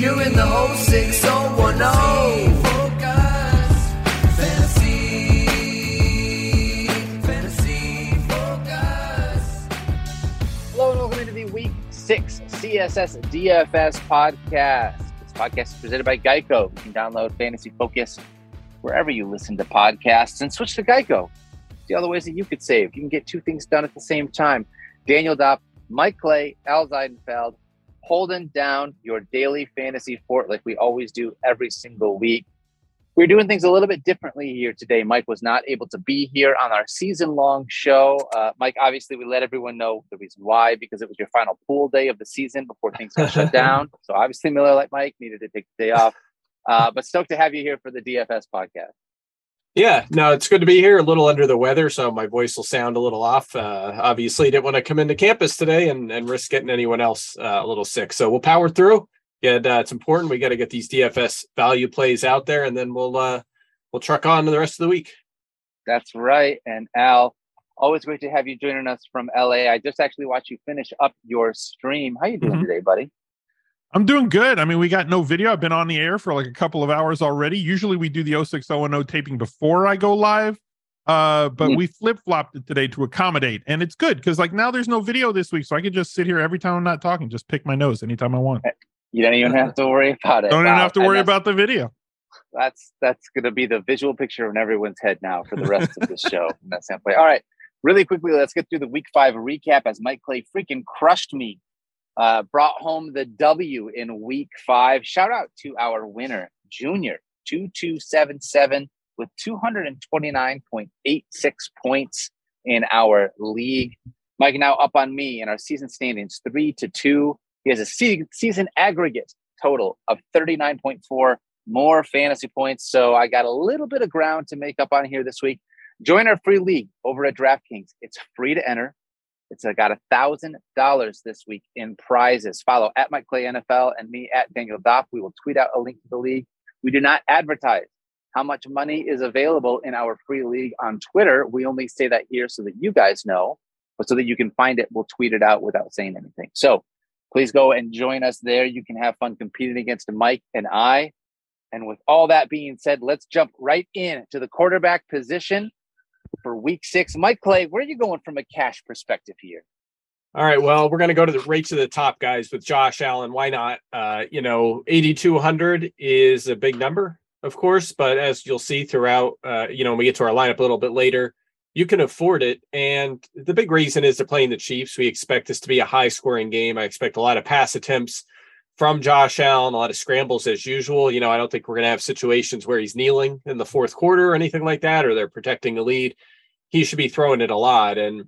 You're in the 06010. Focus. Fantasy Focus. Hello and welcome into the Week 6 CSS DFS podcast. This podcast is presented by Geico. You can download Fantasy Focus wherever you listen to podcasts and switch to Geico. See all the ways that you could save. You can get two things done at the same time. Daniel Dopp, Mike Clay, Al Zeidenfeld, holding down your daily fantasy fort like we always do every single week. We're doing things a little bit differently here today. Mike was not able to be here on our season-long show. Mike, obviously, we let everyone know the reason why, because it was your final pool day of the season before things got shut down. So obviously, Miller, like Mike, needed to take the day off. But stoked to have you here for the DFS podcast. Yeah, no, it's good to be here. A little under the weather, so my voice will sound a little off. Obviously, didn't want to come into campus today and risk getting anyone else a little sick. So we'll power through. Yeah, it's important. We got to get these DFS value plays out there, and then we'll truck on to the rest of the week. That's right. And Al, always great to have you joining us from LA. I just actually watched you finish up your stream. How you doing today, buddy? I'm doing good. I mean, we got no video. I've been on the air for like a couple of hours already. Usually we do the 06010 taping before I go live. But we flip-flopped it today to accommodate. And it's good because like now there's no video this week. So I could just sit here every time I'm not talking, just pick my nose anytime I want. You don't even have to worry about it. Don't even have to worry about the video. That's going to be the visual picture in everyone's head now for the rest of the show. From that standpoint. All right, really quickly, let's get through the Week 5 recap as Mike Clay freaking crushed me. Brought home the W in Week 5. Shout out to our winner, Junior 2277 with 229.86 points in our league. Mike now up on me in our season standings 3-2. He has a season aggregate total of 39.4 more fantasy points. So I got a little bit of ground to make up on here this week. Join our free league over at DraftKings. It's free to enter. It's got $1,000 this week in prizes. Follow at Mike Clay NFL and me at Daniel Dopp. We will tweet out a link to the league. We do not advertise how much money is available in our free league on Twitter. We only say that here so that you guys know, but so that you can find it, we'll tweet it out without saying anything. So please go and join us there. You can have fun competing against Mike and I. And with all that being said, let's jump right in to the quarterback position for Week 6. Mike Clay, where are you going from a cash perspective here? All right, well, we're going to go right to the top, guys, with Josh Allen. Why not? 8,200 is a big number, of course, but as you'll see throughout, when we get to our lineup a little bit later, you can afford it. And the big reason is they're playing the Chiefs. We expect this to be a high-scoring game. I expect a lot of pass attempts from Josh Allen, a lot of scrambles as usual. I don't think we're going to have situations where he's kneeling in the fourth quarter or anything like that, or they're protecting the lead. He should be throwing it a lot. And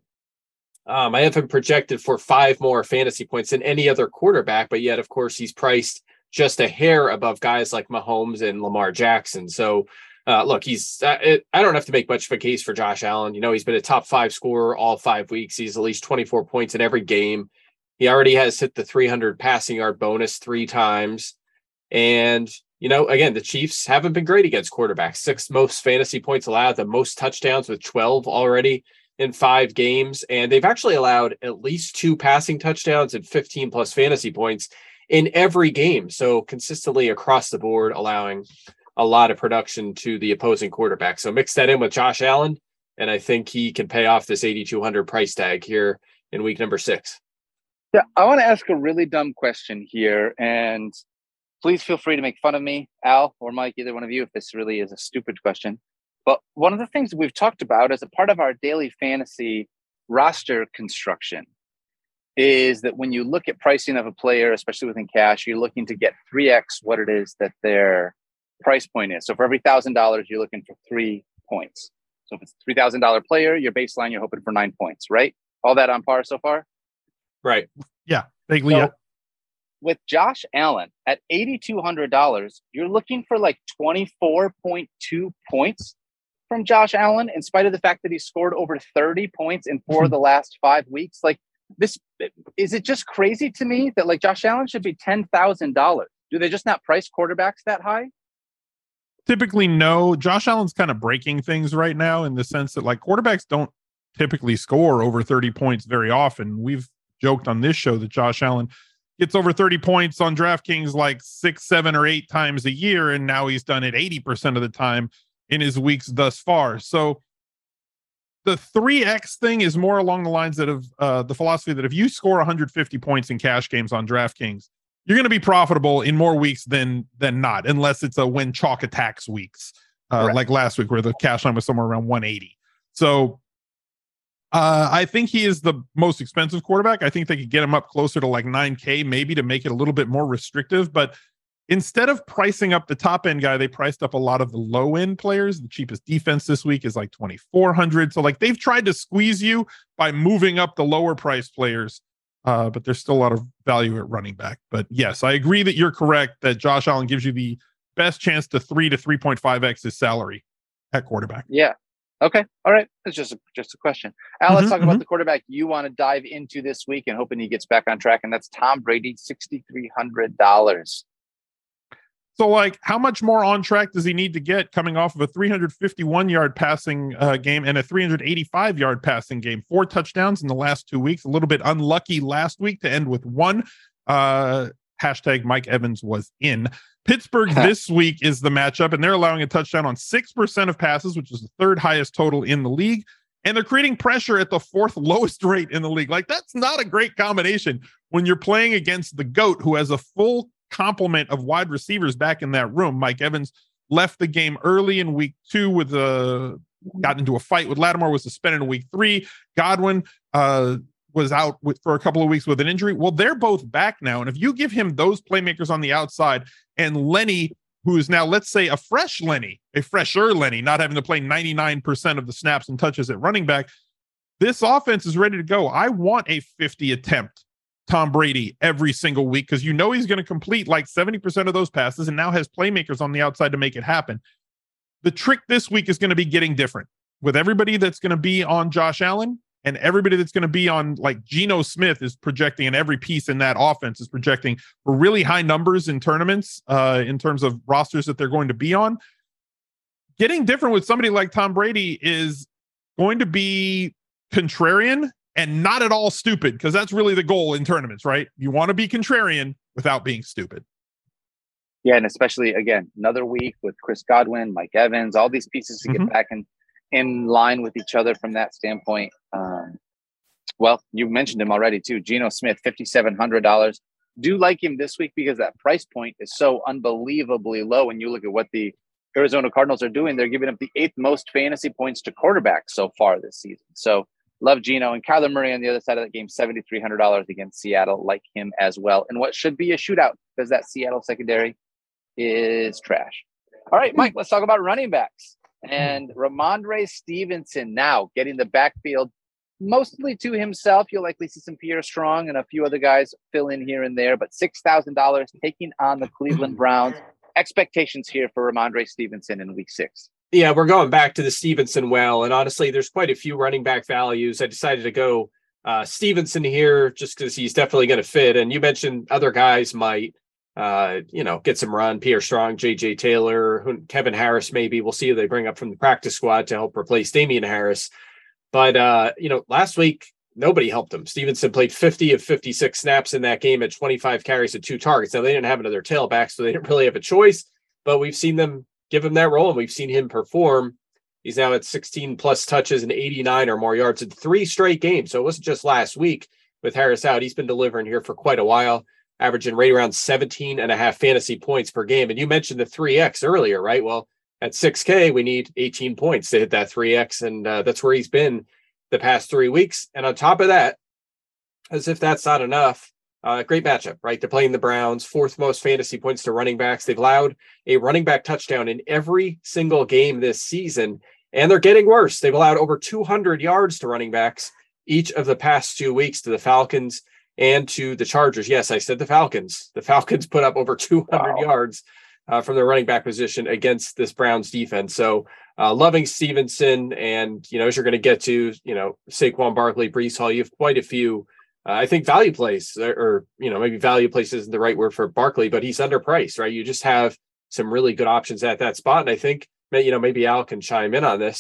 I have him projected for 5 more fantasy points than any other quarterback, but yet, of course, he's priced just a hair above guys like Mahomes and Lamar Jackson. So, look, I don't have to make much of a case for Josh Allen. He's been a top 5 scorer all 5 weeks. He's at least 24 points in every game. He already has hit the 300 passing yard bonus 3 times. And, again, the Chiefs haven't been great against quarterbacks. 6th most fantasy points allowed, the most touchdowns with 12 already in 5 games. And they've actually allowed at least 2 passing touchdowns and 15 plus fantasy points in every game. So consistently across the board, allowing a lot of production to the opposing quarterback. So mix that in with Josh Allen, and I think he can pay off this 8,200 price tag here in week number 6. Yeah, I want to ask a really dumb question here, and please feel free to make fun of me, Al or Mike, either one of you, if this really is a stupid question. But one of the things that we've talked about as a part of our daily fantasy roster construction is that when you look at pricing of a player, especially within cash, you're looking to get 3x what it is that their price point is. So for every $1,000, you're looking for 3 points. So if it's a $3,000 player, your baseline, you're hoping for 9 points, right? All that on par so far? Right. Yeah. Vaguely, so, yeah. With Josh Allen at $8,200, you're looking for like 24.2 points from Josh Allen, in spite of the fact that he scored over 30 points in 4 of the last 5 weeks. Like, this, is it just crazy to me that like Josh Allen should be $10,000? Do they just not price quarterbacks that high? Typically, no. Josh Allen's kind of breaking things right now in the sense that like quarterbacks don't typically score over 30 points very often. We've joked on this show that Josh Allen gets over 30 points on DraftKings like 6, 7, or 8 times a year, and now he's done it 80% of the time in his weeks thus far. So the 3x thing is more along the lines that of the philosophy that if you score 150 points in cash games on DraftKings, you're going to be profitable in more weeks than not, unless it's a when chalk attacks weeks, like last week where the cash line was somewhere around 180. So I think he is the most expensive quarterback. I think they could get him up closer to like 9K maybe to make it a little bit more restrictive. But instead of pricing up the top end guy, they priced up a lot of the low end players. The cheapest defense this week is like 2,400. So like they've tried to squeeze you by moving up the lower price players. But there's still a lot of value at running back. But yes, I agree that you're correct that Josh Allen gives you the best chance to 3 to 3.5x his salary at quarterback. Yeah. Okay. All right. It's just a question. Al, let's talk about the quarterback you want to dive into this week and hoping he gets back on track. And that's Tom Brady, $6,300. So, like, how much more on track does he need to get coming off of a 351-yard passing game and a 385-yard passing game? 4 touchdowns in the last 2 weeks. A little bit unlucky last week to end with 1. Hashtag Mike Evans was in. Pittsburgh this week is the matchup, and they're allowing a touchdown on 6% of passes, which is the 3rd highest total in the league. And they're creating pressure at the 4th lowest rate in the league. Like, that's not a great combination when you're playing against the GOAT, who has a full complement of wide receivers back in that room. Mike Evans left the game early in week 2 with got into a fight with Lattimore, was suspended in week 3. Godwin was out for a couple of weeks with an injury. Well, they're both back now. And if you give him those playmakers on the outside and Lenny, who is now, let's say, a fresher Lenny, not having to play 99% of the snaps and touches at running back, this offense is ready to go. I want a 50 attempt Tom Brady every single week because you know he's going to complete like 70% of those passes and now has playmakers on the outside to make it happen. The trick this week is going to be getting different with everybody that's going to be on Josh Allen and everybody that's going to be on, like, Geno Smith is projecting, and every piece in that offense is projecting for really high numbers in tournaments in terms of rosters that they're going to be on. Getting different with somebody like Tom Brady is going to be contrarian and not at all stupid, because that's really the goal in tournaments, right? You want to be contrarian without being stupid. Yeah, and especially, again, another week with Chris Godwin, Mike Evans, all these pieces to get back in line with each other from that standpoint. Well, you mentioned him already too. Geno Smith, $5,700. Do like him this week because that price point is so unbelievably low. When you look at what the Arizona Cardinals are doing, they're giving up the 8th most fantasy points to quarterbacks so far this season. So love Geno. And Kyler Murray on the other side of that game, $7,300 against Seattle. Like him as well. And what should be a shootout because that Seattle secondary is trash. All right, Mike, let's talk about running backs. And Ramondre Stevenson now getting the backfield mostly to himself. You'll likely see some Pierre Strong and a few other guys fill in here and there, but $6,000 taking on the Cleveland Browns. Expectations here for Ramondre Stevenson in week 6. Yeah, we're going back to the Stevenson well, and honestly, there's quite a few running back values. I decided to go Stevenson here just because he's definitely going to fit. And you mentioned other guys might, get some run. Pierre Strong, J.J. Taylor, Kevin Harris, maybe. We'll see who they bring up from the practice squad to help replace Damian Harris. But, last week, nobody helped him. Stevenson played 50 of 56 snaps in that game at 25 carries and 2 targets. Now, they didn't have another tailback, so they didn't really have a choice. But we've seen them give him that role, and we've seen him perform. He's now at 16-plus touches and 89 or more yards in 3 straight games. So it wasn't just last week with Harris out. He's been delivering here for quite a while, averaging right around 17.5 fantasy points per game. And you mentioned the 3X earlier, right? Well, at 6K, we need 18 points to hit that 3X, and that's where he's been the past 3 weeks. And on top of that, as if that's not enough, great matchup, right? They're playing the Browns, 4th most fantasy points to running backs. They've allowed a running back touchdown in every single game this season, and they're getting worse. They've allowed over 200 yards to running backs each of the past 2 weeks to the Falcons and to the Chargers. Yes, I said the Falcons. The Falcons put up over 200 yards from their running back position against this Browns defense. So loving Stevenson, and, as you're going to get to, Saquon Barkley, Breece Hall, you have quite a few, I think, value plays, or maybe value place isn't the right word for Barkley, but he's underpriced, right? You just have some really good options at that spot. And I think, maybe Al can chime in on this.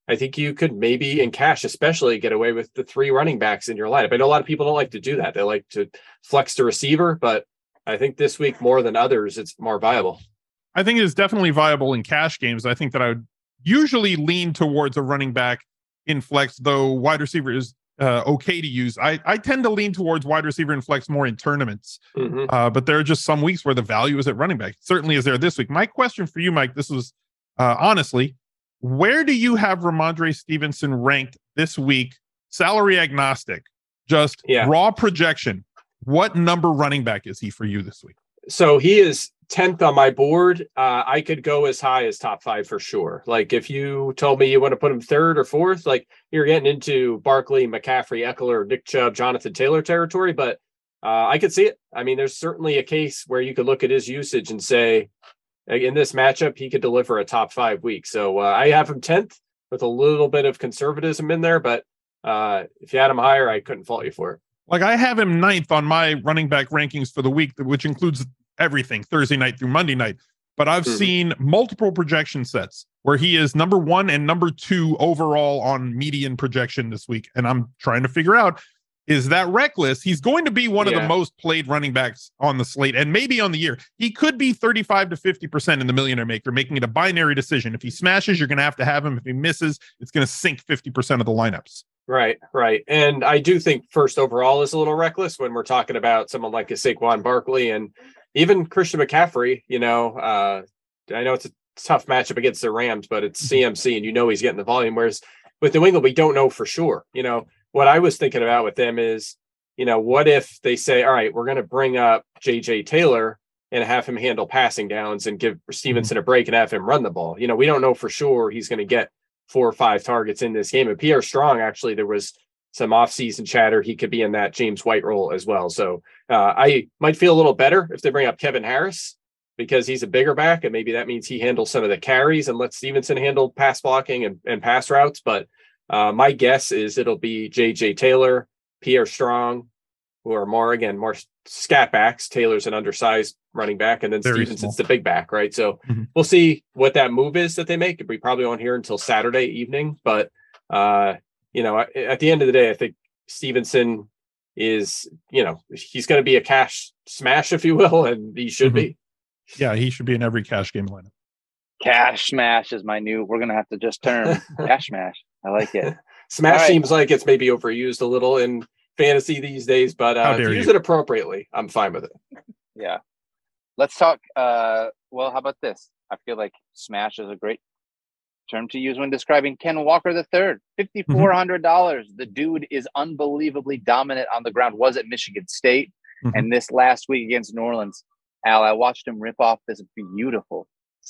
I think you could maybe in cash, especially get away with the 3 running backs in your lineup. I know a lot of people don't like to do that. They like to flex the receiver, but I think this week more than others, it's more viable. I think it's definitely viable in cash games. I think that I would usually lean towards a running back in flex, though wide receiver is okay to use. I tend to lean towards wide receiver and flex more in tournaments, but there are just some weeks where the value is at running back. Certainly is there this week. My question for you, Mike, this was honestly, where do you have Ramondre Stevenson ranked this week? Salary agnostic, just raw projection. What number running back is he for you this week? So he is 10th on my board. I could go as high as top 5 for sure. Like if you told me you want to put him 3rd or 4th, like you're getting into Barkley, McCaffrey, Eckler, Nick Chubb, Jonathan Taylor territory, but I could see it. I mean, there's certainly a case where you could look at his usage and say, in this matchup, he could deliver a top 5 week. So I have him 10th with a little bit of conservatism in there, but if you had him higher, I couldn't fault you for it. Like I have him 9th on my running back rankings for the week, which includes everything Thursday night through Monday night. But I've seen multiple projection sets where he is number 1 and number 2 overall on median projection this week. And I'm trying to figure out, is that reckless? He's going to be one of the most played running backs on the slate and maybe on the year. He could be 35 to 50% in the Millionaire Maker, making it a binary decision. If he smashes, you're going to have him. If he misses, it's going to sink 50% of the lineups. Right. And I do think first overall is a little reckless when we're talking about someone like a Saquon Barkley and even Christian McCaffrey. You know, I know it's a tough matchup against the Rams, but it's CMC and he's getting the volume. Whereas with New England, we don't know for sure. You know, what I was thinking about with them is, what if they say, all right, we're going to bring up JJ Taylor and have him handle passing downs and give Stevenson a break and have him run the ball. We don't know for sure he's going to get 4 or 5 targets in this game. And Pierre Strong, actually, there was some offseason chatter. He could be in that James White role as well. So I might feel a little better if they bring up Kevin Harris because he's a bigger back. And maybe that means he handles some of the carries and lets Stevenson handle pass blocking and pass routes. But my guess is it'll be JJ Taylor, Pierre Strong, who are more scat backs. Taylor's an undersized running back, and then Stevenson's the big back, right? So we'll see what that move is that they make. We probably won't hear until Saturday evening, but at the end of the day, I think Stevenson is, he's going to be a cash smash, if you will, and he should be. Yeah, he should be in every cash game lineup. Cash smash is we're going to have to just term cash smash. I like it. Smash seems like it's maybe overused a little in fantasy these days, but if you use it appropriately, I'm fine with it. Yeah. Let's talk. How about this? I feel like smash is a great term to use when describing Ken Walker III. $5,400. The dude is unbelievably dominant on the ground. Was at Michigan State. And this last week against New Orleans, Al, I watched him rip off this beautiful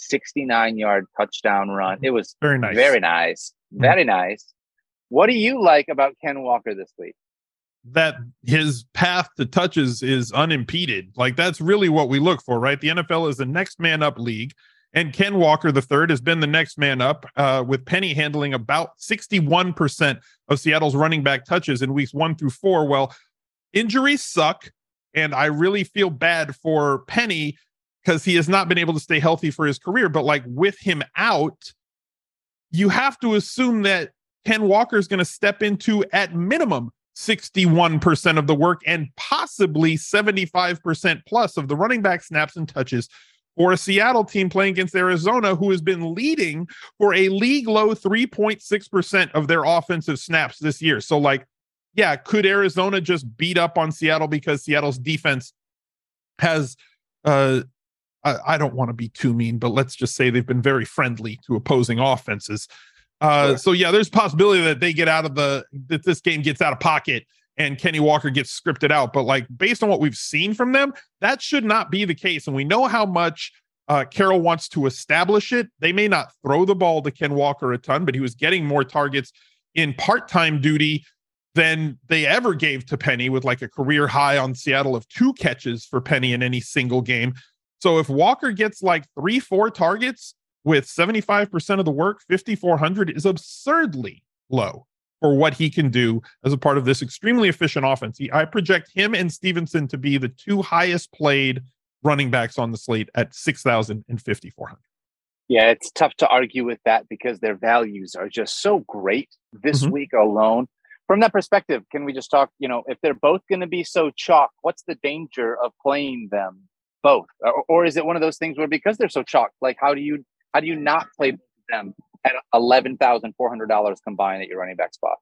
69-yard touchdown run. It was very nice. Very nice. Very nice. What do you like about Ken Walker this week? That his path to touches is unimpeded. Like that's really what we look for, right? The NFL is the next man up league, and Ken Walker III has been the next man up, with Penny handling about 61% of Seattle's running back touches in weeks 1 through 4. Well, injuries suck, and I really feel bad for Penny because he has not been able to stay healthy for his career. But like with him out, you have to assume that Ken Walker is going to step into at minimum 61% of the work and possibly 75% plus of the running back snaps and touches for a Seattle team playing against Arizona, who has been leading for a league low 3.6% of their offensive snaps this year. So could Arizona just beat up on Seattle because Seattle's defense has, I don't want to be too mean, but let's just say they've been very friendly to opposing offenses. So there's a possibility that they get that this game gets out of pocket and Kenny Walker gets scripted out. But based on what we've seen from them, that should not be the case. And we know how much Carroll wants to establish it. They may not throw the ball to Ken Walker a ton, but he was getting more targets in part-time duty than they ever gave to Penny, with a career high on Seattle of 2 catches for Penny in any single game. So if Walker gets 3-4 targets with 75% of the work, 5,400 is absurdly low for what he can do as a part of this extremely efficient offense. I project him and Stevenson to be the 2 highest played running backs on the slate at 6,000 and 5,400. Yeah, it's tough to argue with that because their values are just so great this Mhm. week alone. From that perspective, can we just talk, if they're both going to be so chalk, what's the danger of playing them both? Or is it one of those things where because they're so chalk, like how do you not play them at $11,400 combined at your running back spot?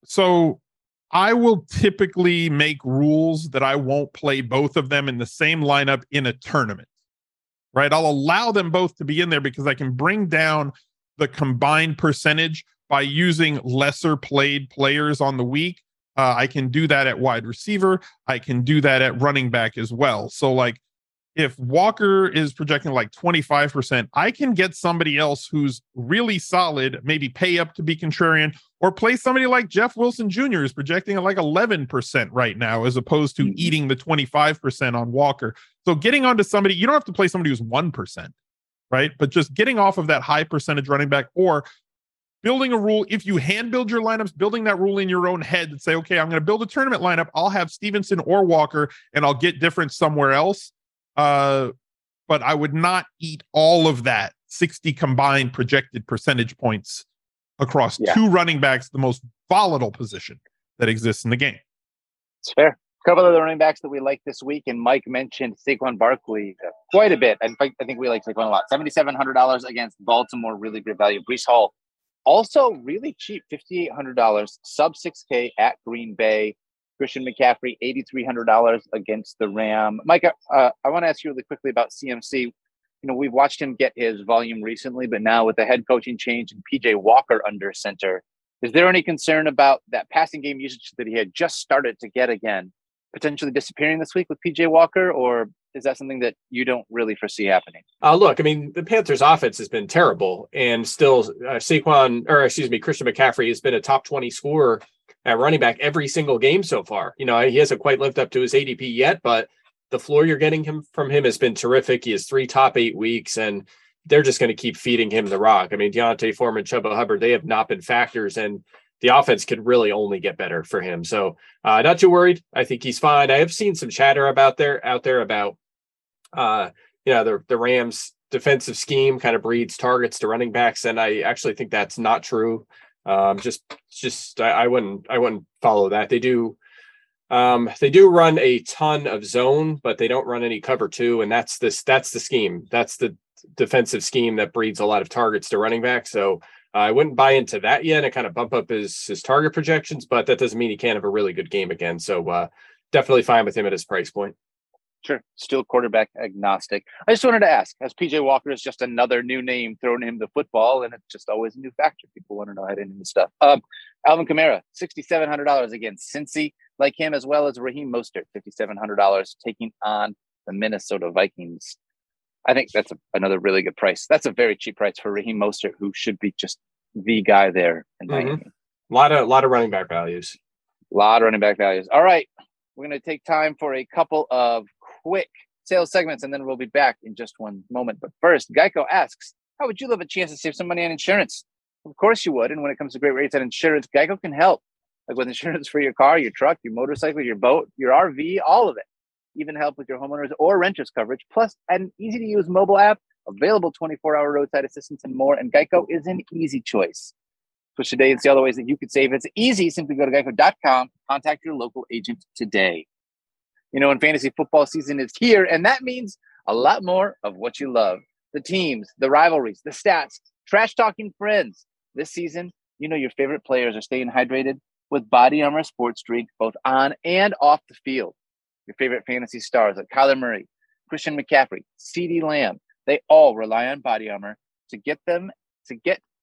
So I will typically make rules that I won't play both of them in the same lineup in a tournament, right? I'll allow them both to be in there because I can bring down the combined percentage by using lesser played players on the week. I can do that at wide receiver. I can do that at running back as well. So like if Walker is projecting like 25%, I can get somebody else who's really solid, maybe pay up to be contrarian, or play somebody like Jeff Wilson Jr. is projecting at like 11% right now, as opposed to eating the 25% on Walker. So getting onto somebody, you don't have to play somebody who's 1%, right? But just getting off of that high percentage running back, or building a rule. If you hand build your lineups, building that rule in your own head and say, okay, I'm going to build a tournament lineup. I'll have Stevenson or Walker, and I'll get different somewhere else. But I would not eat all of that 60 combined projected percentage points across two running backs, the most volatile position that exists in the game. It's fair. A couple of the running backs that we like this week, and Mike mentioned Saquon Barkley quite a bit. In fact, I think we like Saquon a lot. $7,700 against Baltimore, really good value. Breece Hall, also really cheap, $5,800, sub 6K at Green Bay. Christian McCaffrey, $8,300 against the Ram. Mike, I want to ask you really quickly about CMC. We've watched him get his volume recently, but now with the head coaching change and PJ Walker under center, is there any concern about that passing game usage that he had just started to get again potentially disappearing this week with PJ Walker, or is that something that you don't really foresee happening? Look, I mean, the Panthers offense has been terrible, and still Christian McCaffrey has been a top 20 scorer at running back every single game so far. He hasn't quite lived up to his ADP yet, but the floor you're getting from him has been terrific. He has 3 top 8 weeks, and they're just going to keep feeding him the rock. I mean, Deontay Foreman, Chuba Hubbard, they have not been factors, and the offense could really only get better for him. So not too worried. I think he's fine. I have seen some chatter out there about, the Rams defensive scheme kind of breeds targets to running backs. And I actually think that's not true. I wouldn't follow that. They do run a ton of zone, but they don't run any cover 2. And that's the scheme. That's the defensive scheme that breeds a lot of targets to running back. So I wouldn't buy into that yet and kind of bump up his target projections, but that doesn't mean he can't have a really good game again. So definitely fine with him at his price point. Sure. Still quarterback agnostic. I just wanted to ask, as PJ Walker is just another new name thrown in the football, and it's just always a new factor. People want to know how to into stuff. Alvin Kamara, $6,700 against Cincy, like him, as well as Raheem Mostert, $5,700, taking on the Minnesota Vikings. I think that's another really good price. That's a very cheap price for Raheem Mostert, who should be just the guy there in Miami. A lot of running back values. All right. We're going to take time for a couple of quick sales segments, and then we'll be back in just one moment. But first, Geico asks, how would you love a chance to save some money on insurance? Of course you would. And when it comes to great rates on insurance, Geico can help. Like with insurance for your car, your truck, your motorcycle, your boat, your RV, all of it. Even help with your homeowners or renters coverage, plus an easy-to-use mobile app, available 24-hour roadside assistance, and more. And Geico is an easy choice. Switch today and see all the ways that you could save. It's easy. Simply go to geico.com, contact your local agent today. And fantasy football season is here, and that means a lot more of what you love. The teams, the rivalries, the stats, trash-talking friends. This season, your favorite players are staying hydrated with Body Armor Sports Drink, both on and off the field. Your favorite fantasy stars like Kyler Murray, Christian McCaffrey, CeeDee Lamb, they all rely on Body Armor to get them to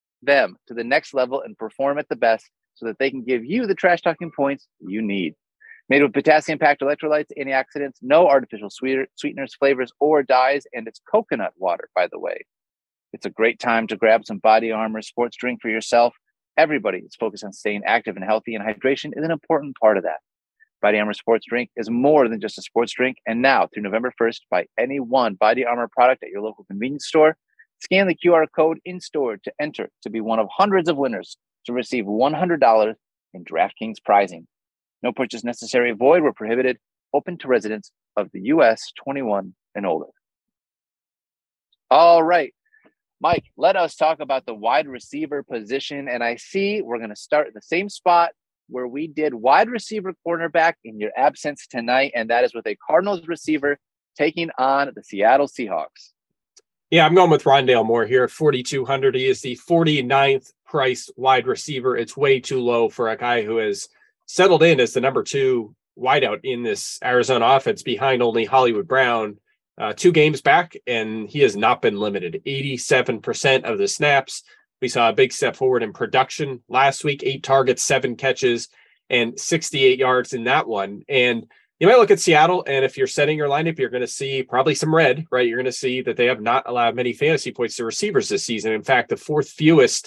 the next level and perform at the best so that they can give you the trash-talking points you need. Made with potassium-packed electrolytes, antioxidants, no artificial sweeteners, flavors, or dyes, and it's coconut water, by the way. It's a great time to grab some Body Armor Sports Drink for yourself. Everybody is focused on staying active and healthy, and hydration is an important part of that. Body Armor Sports Drink is more than just a sports drink. And now through November 1st, buy any one Body Armor product at your local convenience store. Scan the QR code in store to enter to be one of hundreds of winners to receive $100 in DraftKings prizing. No purchase necessary, void where prohibited, open to residents of the U.S. 21 and older. All right. Mike, let us talk about the wide receiver position. And I see we're going to start in the same spot where we did wide receiver cornerback in your absence tonight, and that is with a Cardinals receiver taking on the Seattle Seahawks. Yeah, I'm going with Rondale Moore here at 4,200. He is the 49th priced wide receiver. It's way too low for a guy who has settled in as the number 2 wideout in this Arizona offense behind only Hollywood Brown. 2 games back, and he has not been limited. 87% of the snaps. We saw a big step forward in production last week, 8 targets, 7 catches, and 68 yards in that one. And you might look at Seattle, and if you're setting your lineup, you're going to see probably some red, right? You're going to see that they have not allowed many fantasy points to receivers this season. In fact, the 4th fewest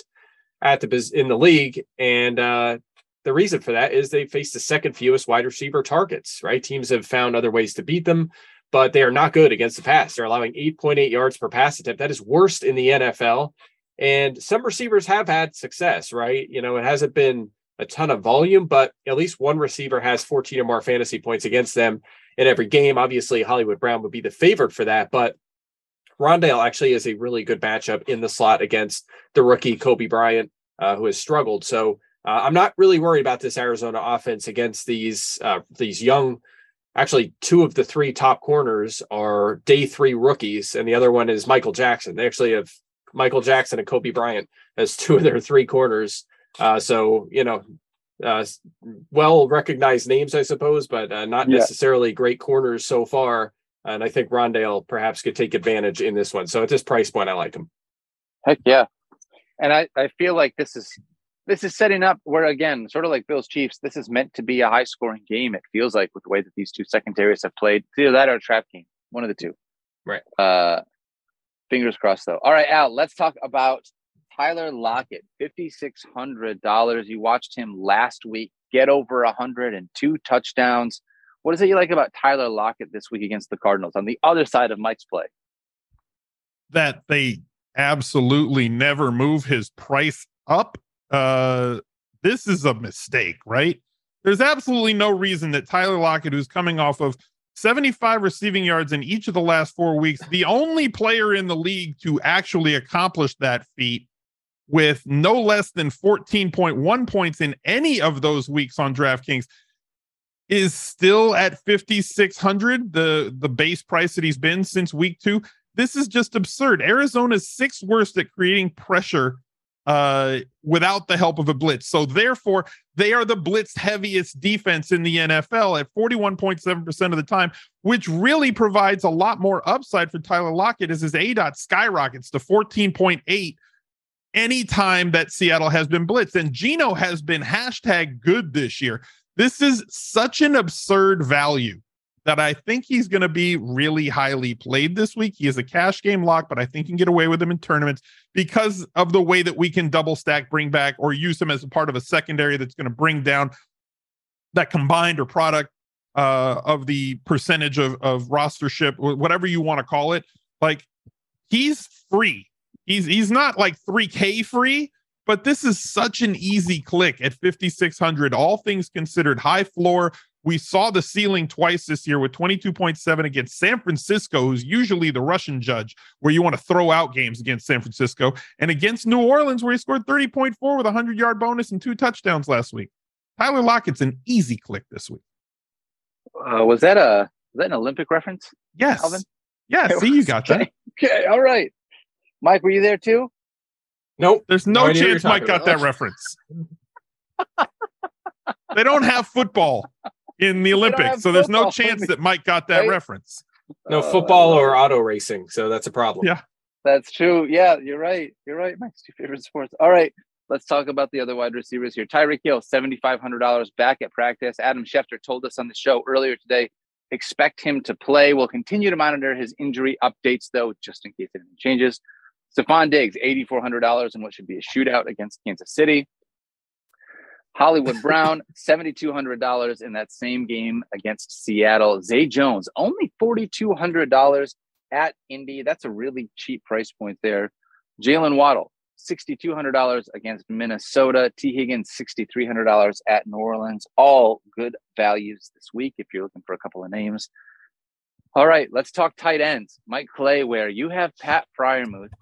in the league. And the reason for that is they face the 2nd fewest wide receiver targets, right? Teams have found other ways to beat them, but they are not good against the pass. They're allowing 8.8 yards per pass attempt. That is worst in the NFL. And some receivers have had success, right? You know, it hasn't been a ton of volume, but at least one receiver has 14 or more fantasy points against them in every game. Obviously, Hollywood Brown would be the favorite for that, but Rondale actually is a really good matchup in the slot against the rookie Kobe Bryant, who has struggled. So I'm not really worried about this Arizona offense against these young. Actually, 2 of the 3 top corners are day 3 rookies, and the other one is Michael Jackson. They actually have Michael Jackson and Kobe Bryant as 2 of their 3 corners. So, you know, well-recognized names, I suppose, but not necessarily great corners so far. And I think Rondale perhaps could take advantage in this one. So at this price point, I like him. Heck yeah. And I feel like this is setting up where, again, sort of like Bills Chiefs, this is meant to be a high-scoring game. It feels like with the way that these 2 secondaries have played. It's either that or a trap game, one of the 2. Right. Fingers crossed, though. All right, Al, let's talk about Tyler Lockett, $5,600. You watched him last week get over 100 and 2 touchdowns. What is it you like about Tyler Lockett this week against the Cardinals on the other side of Mike's play? That they absolutely never move his price up. This is a mistake, right? There's absolutely no reason that Tyler Lockett, who's coming off of 75 receiving yards in each of the last 4 weeks, the only player in the league to actually accomplish that feat with no less than 14.1 points in any of those weeks on DraftKings, is still at 5,600, the base price that he's been since week 2. This is just absurd. Arizona's 6th worst at creating pressure without the help of a blitz. So therefore, they are the blitz heaviest defense in the NFL at 41.7% of the time, which really provides a lot more upside for Tyler Lockett as his ADOT skyrockets to 14.8 anytime that Seattle has been blitzed. And Geno has been #good this year. This is such an absurd value that I think he's going to be really highly played this week. He is a cash game lock, but I think you can get away with him in tournaments because of the way that we can double stack, bring back, or use him as a part of a secondary that's going to bring down that combined or product of the percentage of rostership, whatever you want to call it. Like, he's free. He's not like 3K free, but this is such an easy click at 5,600. All things considered, high floor. We saw the ceiling twice this year with 22.7 against San Francisco, who's usually the Russian judge, where you want to throw out games against San Francisco, and against New Orleans, where he scored 30.4 with a 100-yard bonus and 2 touchdowns last week. Tyler Lockett's an easy click this week. Was that an Olympic reference? Yes. Alvin? Yeah, see, you got that. Okay, all right. Mike, were you there too? Nope. There's no chance Mike got that reference. They don't have football in the Olympics, so there's no chance that Mike got that reference. No football or auto racing, so that's a problem. Yeah. That's true. Yeah, you're right. You're right. Mike's 2 favorite sports. All right, let's talk about the other wide receivers here. Tyreek Hill, $7,500 back at practice. Adam Schefter told us on the show earlier today, expect him to play. We'll continue to monitor his injury updates, though, just in case anything changes. Stephon Diggs, $8,400 in what should be a shootout against Kansas City. Hollywood Brown, $7,200 in that same game against Seattle. Zay Jones, only $4,200 at Indy. That's a really cheap price point there. Jalen Waddle, $6,200 against Minnesota. T. Higgins, $6,300 at New Orleans. All good values this week if you're looking for a couple of names. All right, let's talk tight ends. Mike Clay, where you have Pat Freiermuth,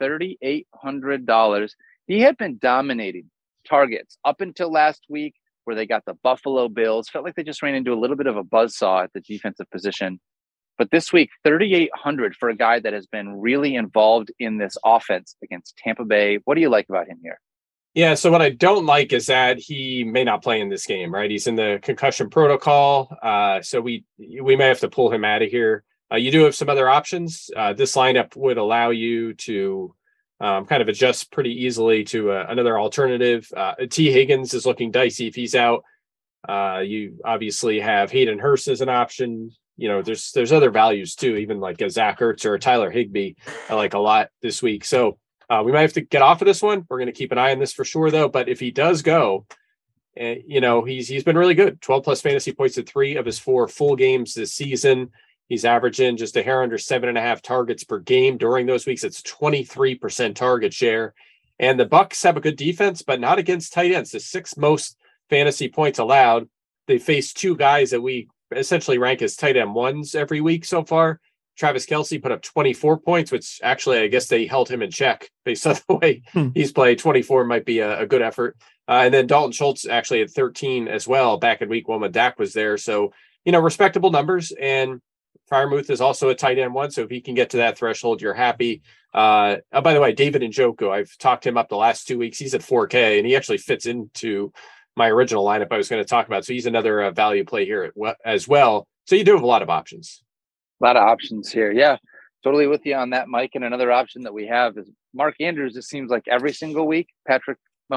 $3,800. He had been dominating targets up until last week, where they got the Buffalo Bills. Felt like they just ran into a little bit of a buzzsaw at the defensive position. But this week, 3,800 for a guy that has been really involved in this offense against Tampa Bay. What do you like about him here? Yeah, so what I don't like is that he may not play in this game, right? He's in the concussion protocol, so we may have to pull him out of here. You do have some other options. This lineup would allow you to kind of adjust pretty easily to another alternative. T. Higgins is looking dicey if he's out. You obviously have Hayden Hurst as an option. You know, there's other values too, even like a Zach Ertz or a Tyler Higbee I like a lot this week. So we might have to get off of this one. We're going to keep an eye on this for sure, though. But if he does go, you know, he's been really good. 12 plus fantasy points at 3 of his 4 full games this season. He's averaging just a hair under 7.5 targets per game during those weeks. It's 23% target share. And the Bucs have a good defense, but not against tight ends. The 6th most fantasy points allowed. They face 2 guys that we essentially rank as tight end ones every week so far. Travis Kelce put up 24 points, which actually I guess they held him in check based on the way he's played. 24 might be a good effort. And then Dalton Schultz actually had 13 as well back in week 1 when Dak was there. So, you know, respectable numbers. And Freiermuth is also a tight end one. So if he can get to that threshold, you're happy. By the way, David Njoku, I've talked him up the last 2 weeks. He's at 4K and he actually fits into my original lineup I was going to talk about. So he's another value play here as well. So you do have a lot of options. A lot of options here. Yeah, totally with you on that, Mike. And another option that we have is Mark Andrews. It seems like every single week, Travis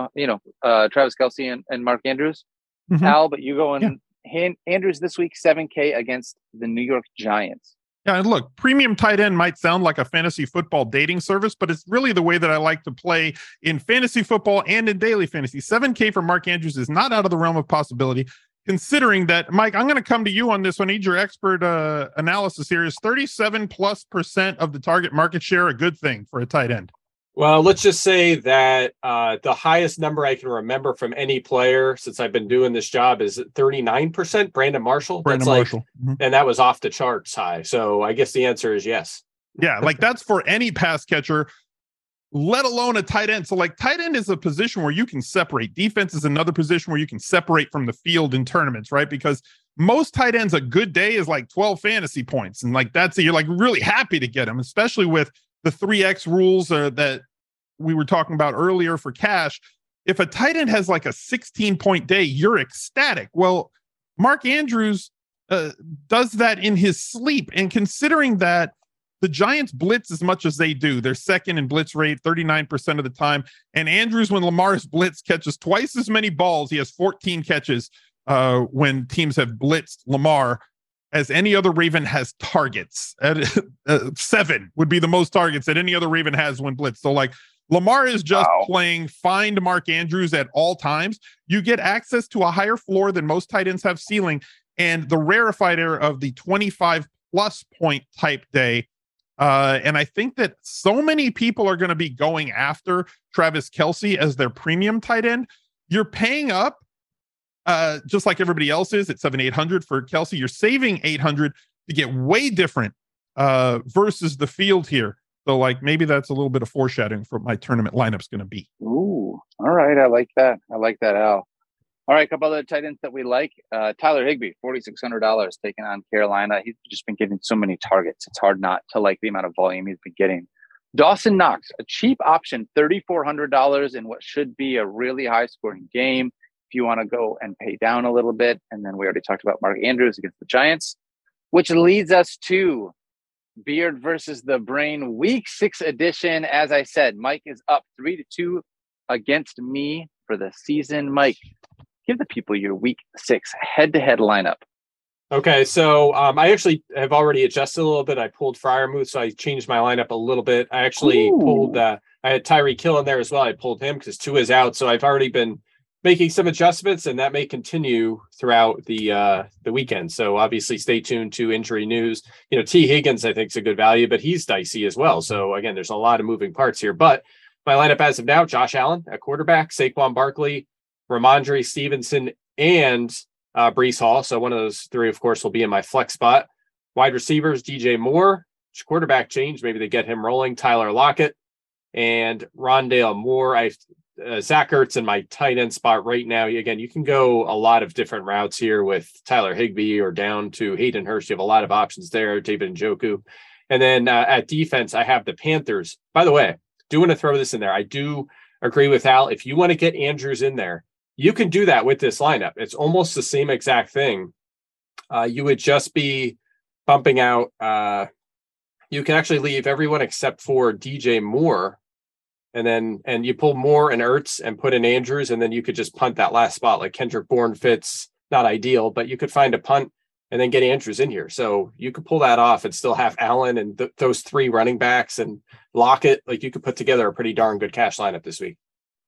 Kelce and Mark Andrews. Al, but you go in Andrews this week, 7K against the New York Giants. Yeah, and look, premium tight end might sound like a fantasy football dating service, but it's really the way that I like to play in fantasy football and in daily fantasy. 7K for Mark Andrews is not out of the realm of possibility, considering that, Mike, I'm going to come to you on this one. I need your expert analysis here. Is 37+% of the target market share a good thing for a tight end? Well, let's just say that the highest number I can remember from any player since I've been doing this job is 39%. Brandon Marshall. And that was off the charts high. So I guess the answer is yes. Yeah, like that's for any pass catcher, let alone a tight end. So like tight end is a position where you can separate. Defense is another position where you can separate from the field in tournaments, right? Because most tight ends, a good day is like 12 fantasy points. And like you're like really happy to get them, especially with the 3X rules that we were talking about earlier for cash. If a tight end has like a 16-point day, you're ecstatic. Well, Mark Andrews does that in his sleep. And considering that the Giants blitz as much as they do, they're second in blitz rate 39% of the time. And Andrews, when Lamar's blitz, catches twice as many balls. He has 14 catches when teams have blitzed Lamar as any other Raven has targets. 7 would be the most targets that any other Raven has when blitzed. So like Lamar is just playing find Mark Andrews at all times. You get access to a higher floor than most tight ends have ceiling, and the rarefied air of the 25+ point type day. And I think that so many people are going to be going after Travis Kelce as their premium tight end. You're paying up just like everybody else is at 7,800 for Kelce. You're saving 800 to get way different versus the field here. So like maybe that's a little bit of foreshadowing for what my tournament lineup's going to be. Ooh, all right. I like that. Al. All right, a couple other tight ends that we like. Tyler Higbee, $4,600 taking on Carolina. He's just been getting so many targets. It's hard not to like the amount of volume he's been getting. Dawson Knox, a cheap option, $3,400 in what should be a really high-scoring game. If you want to go and pay down a little bit. And then we already talked about Mark Andrews against the Giants, which leads us to Beard versus the Brain Week 6 edition. As I said, Mike is up 3-2 against me for the season. Mike, give the people your Week 6 head-to-head lineup. Okay, so I actually have already adjusted a little bit. I pulled Freiermuth, so I changed my lineup a little bit. I actually pulled, I had Tyreek Hill in there as well. I pulled him because Tua is out, so I've already been making some adjustments, and that may continue throughout the weekend. So obviously stay tuned to injury news. You know, T. Higgins, I think, is a good value, but he's dicey as well. So again, there's a lot of moving parts here. But my lineup as of now, Josh Allen at quarterback, Saquon Barkley, Ramondre Stevenson, and Breece Hall. So one of those 3, of course, will be in my flex spot. Wide receivers, DJ Moore, quarterback change. Maybe they get him rolling. Tyler Lockett. and Rondale Moore. Zach Ertz in my tight end spot right now. Again, you can go a lot of different routes here with Tyler Higbee or down to Hayden Hurst. You have a lot of options there, David Njoku. And then at defense, I have the Panthers. By the way, do want to throw this in there. I do agree with Al. If you want to get Andrews in there, you can do that with this lineup. It's almost the same exact thing. You would just be bumping out. You can actually leave everyone except for DJ Moore. And you pull Moore and Ertz and put in Andrews, and then you could just punt that last spot. Like Kendrick Bourne fits, not ideal, but you could find a punt and then get Andrews in here. So you could pull that off and still have Allen and those three running backs and Lockett. Like you could put together a pretty darn good cash lineup this week.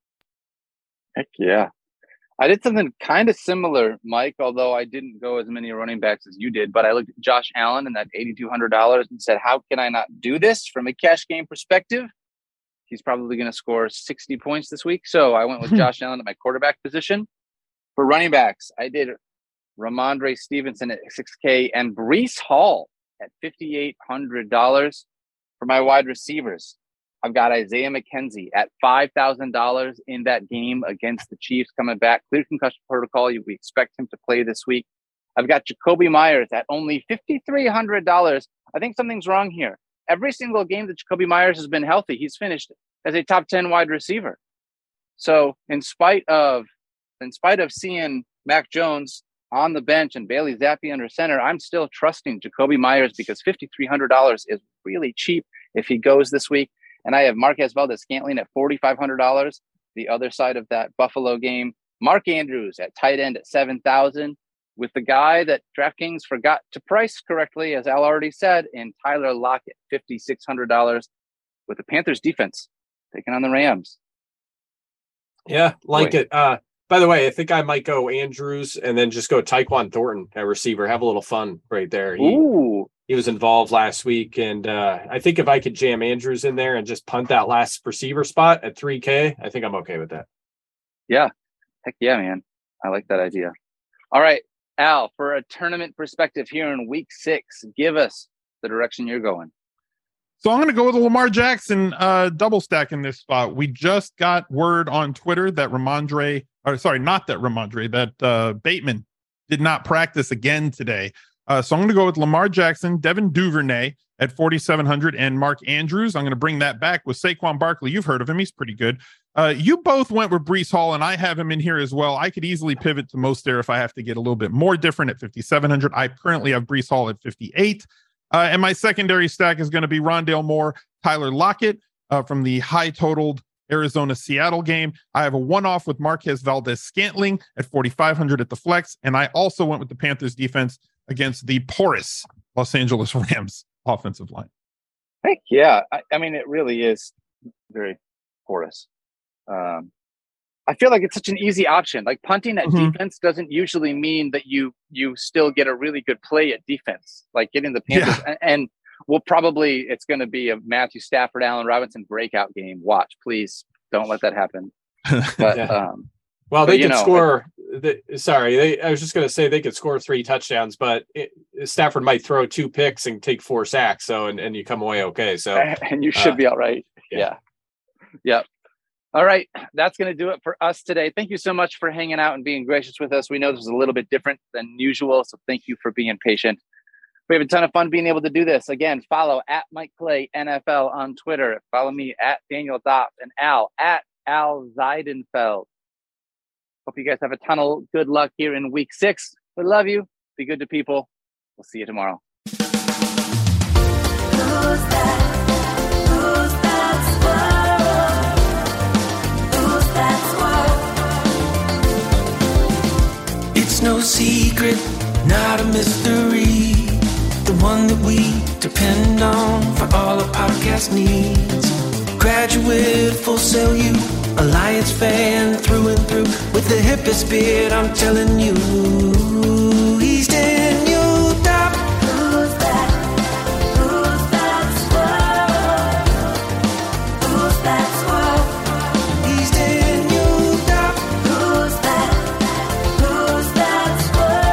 Heck yeah. I did something kind of similar, Mike, although I didn't go as many running backs as you did, but I looked at Josh Allen and that $8,200 and said, how can I not do this from a cash game perspective? He's probably going to score 60 points this week. So I went with Josh Allen at my quarterback position. For running backs, I did Ramondre Stevenson at $6K and Breece Hall at $5,800. For my wide receivers, I've got Isaiah McKenzie at $5,000 in that game against the Chiefs coming back. Clear concussion protocol. We expect him to play this week. I've got Jacoby Myers at only $5,300. I think something's wrong here. Every single game that Jacoby Myers has been healthy, he's finished as a top 10 wide receiver. So in spite of seeing Mac Jones on the bench and Bailey Zappi under center, I'm still trusting Jacoby Myers because $5,300 is really cheap if he goes this week. And I have Marquez Valdes-Scantling at $4,500. The other side of that Buffalo game, Mark Andrews at tight end at $7,000. With the guy that DraftKings forgot to price correctly, as Al already said, in Tyler Lockett, $5,600, with the Panthers defense taking on the Rams. Yeah, like it. By the way, I think I might go Andrews and then just go Tyquan Thornton at receiver. Have a little fun right there. He was involved last week, and I think if I could jam Andrews in there and just punt that last receiver spot at $3K, I think I'm okay with that. Yeah. Heck yeah, man. I like that idea. All right. Al, for a tournament perspective here in week 6, give us the direction you're going. So I'm going to go with Lamar Jackson double stack in this spot. We just got word on Twitter that Bateman did not practice again today. So I'm going to go with Lamar Jackson, Devin Duvernay at 4,700, and Mark Andrews. I'm going to bring that back with Saquon Barkley. You've heard of him. He's pretty good. You both went with Breece Hall, and I have him in here as well. I could easily pivot to Mostert if I have to get a little bit more different at 5,700. I currently have Breece Hall at 58. And my secondary stack is going to be Rondale Moore, Tyler Lockett from the high-totaled Arizona-Seattle game. I have a one-off with Marquez Valdes-Scantling at 4,500 at the flex, and I also went with the Panthers defense against the porous Los Angeles Rams offensive line. Heck yeah. I mean, it really is very porous. I feel like it's such an easy option. Like punting at defense doesn't usually mean that you still get a really good play at defense. Like getting the Panthers and it's going to be a Matthew Stafford, Allen Robinson breakout game. Watch, please don't let that happen. But they could score. I was just going to say they could score 3 touchdowns, but Stafford might throw 2 picks and take 4 sacks. So and you come away okay. So and you should be all right. Yeah. All right, that's going to do it for us today. Thank you so much for hanging out and being gracious with us. We know this is a little bit different than usual, so thank you for being patient. We have a ton of fun being able to do this. Again, follow at Mike Clay NFL on Twitter. Follow me at Daniel Dopp and Al at Al Zeidenfeld. Hope you guys have a ton of good luck here in week 6. We love you. Be good to people. We'll see you tomorrow. It's no secret, not a mystery. The one that we depend on for all our podcast needs. Graduate, Full Sail U, Alliance fan through and through. With the hippest beard, I'm telling you, he's Daniel Dopp. Who's that? Who's that swell? Who's that swell? He's Daniel Dopp. Who's that? Who's that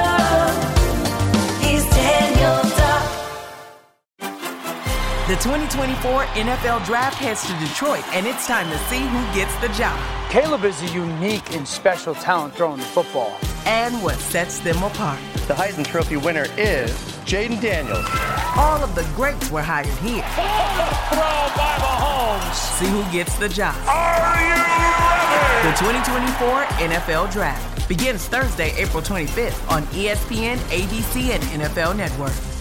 swell? He's Daniel Dopp. The 2020 2024 NFL Draft heads to Detroit, and it's time to see who gets the job. Caleb is a unique and special talent throwing the football. And what sets them apart. The Heisman Trophy winner is Jaden Daniels. All of the greats were hired here. Throw by Mahomes. See who gets the job. Are you ready? The 2024 NFL Draft begins Thursday, April 25th on ESPN, ABC, and NFL Network.